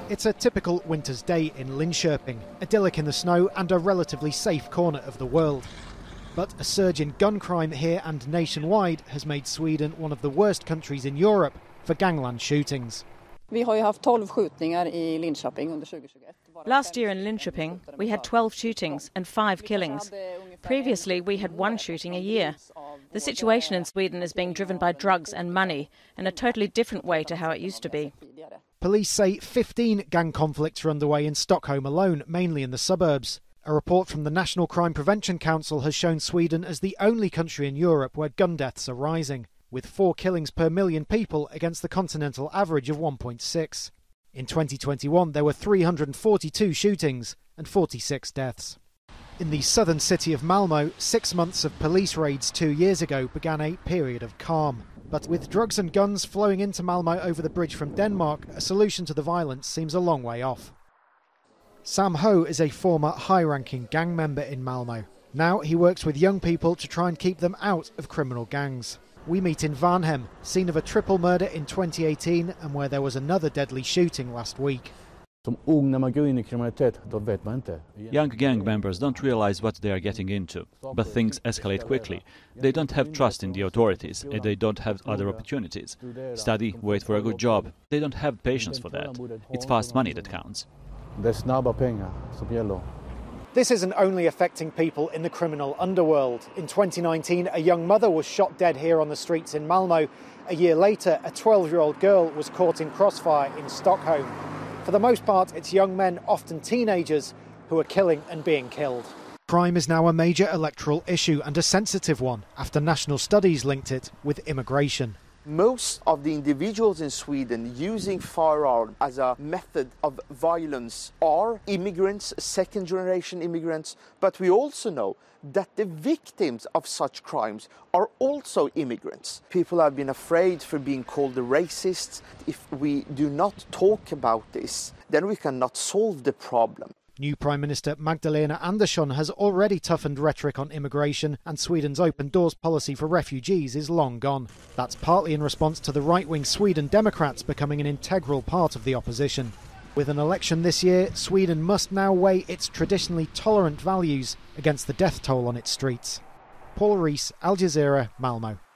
It's a typical winter's day in Linköping, idyllic in the snow and a relatively safe corner of the world. But a surge in gun crime here and nationwide has made Sweden one of the worst countries in Europe for gangland shootings. Last year in Linköping, we had 12 shootings and 5 killings. Previously, we had 1 shooting a year. The situation in Sweden is being driven by drugs and money in a totally different way to how it used to be. Police say 15 gang conflicts are underway in Stockholm alone, mainly in the suburbs. A report from the National Crime Prevention Council has shown Sweden as the only country in Europe where gun deaths are rising, with 4 killings per million people against the continental average of 1.6. In 2021, there were 342 shootings and 46 deaths. In the southern city of Malmö, 6 months of police raids 2 years ago began a period of calm. But with drugs and guns flowing into Malmö over the bridge from Denmark, a solution to the violence seems a long way off. Sam Ho is a former high-ranking gang member in Malmö. Now he works with young people to try and keep them out of criminal gangs. We meet in Varnhem, scene of a triple murder in 2018 and where there was another deadly shooting last week. Young gang members don't realize what they are getting into, but things escalate quickly. They don't have trust in the authorities and they don't have other opportunities. Study, wait for a good job. They don't have patience for that. It's fast money that counts. This isn't only affecting people in the criminal underworld. In 2019, a young mother was shot dead here on the streets in Malmö. A year later, a 12-year-old girl was caught in crossfire in Stockholm. For the most part, it's young men, often teenagers, who are killing and being killed. Crime is now a major electoral issue and a sensitive one after national studies linked it with immigration. Most of the individuals in Sweden using firearms as a method of violence are immigrants, second-generation immigrants, but we also know that the victims of such crimes are also immigrants. People have been afraid for being called racists. If we do not talk about this, then we cannot solve the problem. New Prime Minister Magdalena Andersson has already toughened rhetoric on immigration, and Sweden's open doors policy for refugees is long gone. That's partly in response to the right-wing Sweden Democrats becoming an integral part of the opposition. With an election this year, Sweden must now weigh its traditionally tolerant values against the death toll on its streets. Paul Rees, Al Jazeera, Malmö.